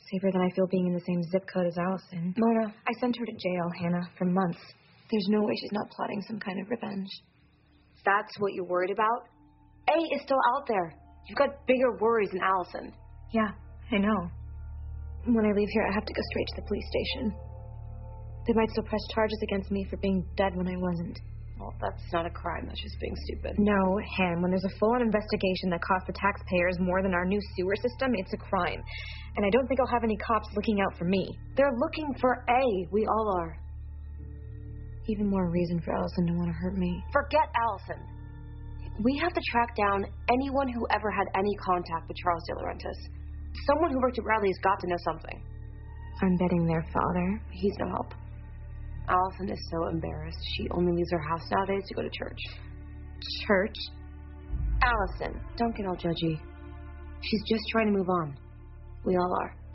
Safer than I feel being in the same zip code as Allison. Mona, I sent her to jail, Hannah, for months. There's no way she's not plotting some kind of revenge. that's what you're worried about? A is still out there. You've got bigger worries than Allison. Yeah, I know. When I leave here, I have to go straight to the police station. They might still press charges against me for being dead when I wasn't. Well, that's not a crime. That's just being stupid. No, Han, when there's a full-on investigation that costs the taxpayers more than our new sewer system, it's a crime. And I don't think I'll have any cops looking out for me. They're looking for A. We all are. Even more reason for Allison to want to hurt me. Forget Allison. We have to track down anyone who ever had any contact with Charles De Laurentiis. Someone who worked at Bradley's got to know something. I'm betting their father. He's no help. Allison is so embarrassed. She only leaves her house nowadays to go to church. Church? Allison, don't get all judgy. She's just trying to move on. We all are.